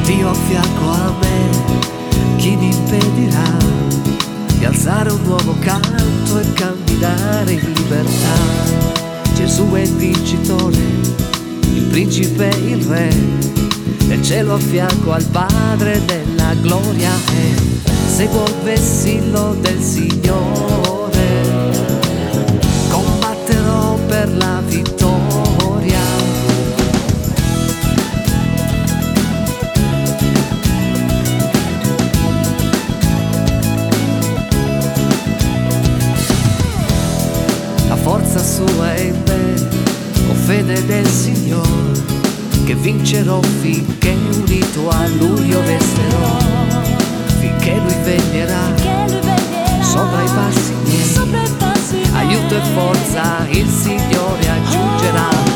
Dio a fianco a me, chi mi impedirà di alzare un nuovo canto e camminare in libertà? Gesù è il vincitore, il principe, il re, nel cielo a fianco al Padre della gloria è. Seguo il vessillo del Signore, combatterò per la vittoria. La forza sua è in me, ho fede nel Signore, che vincerò finché unito a Lui io resterò, finché Lui vegnerà sopra i passi miei. Aiuto e forza il Signore aggiungerà.